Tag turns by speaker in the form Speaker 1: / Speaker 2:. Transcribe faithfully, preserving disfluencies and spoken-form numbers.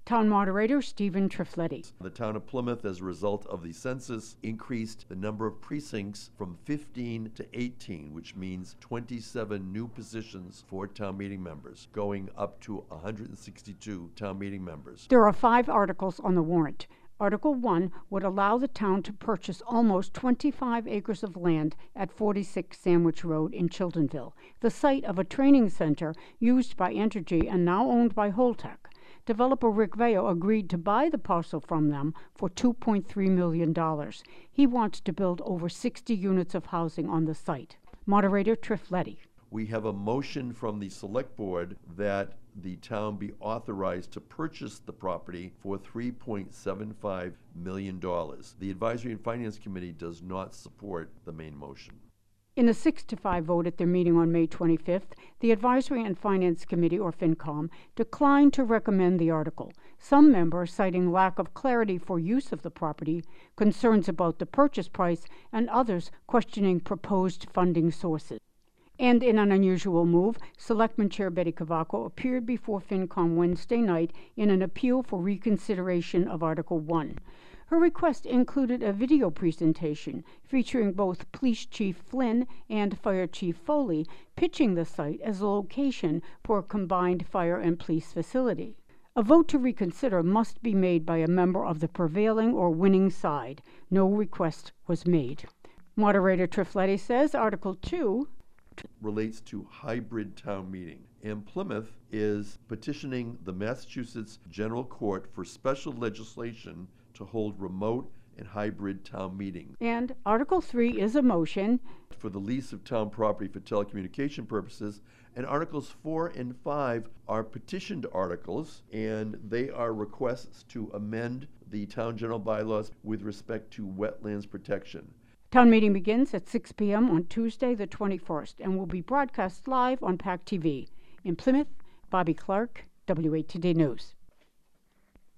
Speaker 1: Town Moderator Stephen Trifletti.
Speaker 2: The town of Plymouth, as a result of the census, increased the number of precincts from fifteen to eighteen, which means twenty-seven new positions for town meeting members, going up to one hundred sixty-two town meeting members.
Speaker 1: There are five articles on the warrant. Article one would allow the town to purchase almost twenty-five acres of land at forty-six Sandwich Road in Chiltonville, the site of a training center used by Entergy and now owned by Holtec. Developer Rick Veo agreed to buy the parcel from them for two point three million dollars. He wants to build over sixty units of housing on the site. Moderator Trifletti.
Speaker 2: We have a motion from the select board that the town be authorized to purchase the property for three point seven five million dollars. The Advisory and Finance Committee does not support the main motion.
Speaker 1: In a six to five vote at their meeting on May twenty-fifth, the Advisory and Finance Committee, or FinCom, declined to recommend the article. Some members citing lack of clarity for use of the property, concerns about the purchase price, and others questioning proposed funding sources. And in an unusual move, Selectman Chair Betty Cavaco appeared before FinCom Wednesday night in an appeal for reconsideration of Article one. Her request included a video presentation featuring both Police Chief Flynn and Fire Chief Foley pitching the site as a location for a combined fire and police facility. A vote to reconsider must be made by a member of the prevailing or winning side. No request was made. Moderator Trifletti says Article two
Speaker 2: relates to hybrid town meeting, and Plymouth is petitioning the Massachusetts General Court for special legislation to hold remote and hybrid town meetings.
Speaker 1: And Article three is a motion
Speaker 2: for the lease of town property for telecommunication purposes, and Articles four and five are petitioned articles, and they are requests to amend the town general bylaws with respect to wetlands protection.
Speaker 1: Town meeting begins at six p m on Tuesday the twenty-first and will be broadcast live on PAC T V. In Plymouth, Bobby Clark, W A T D News.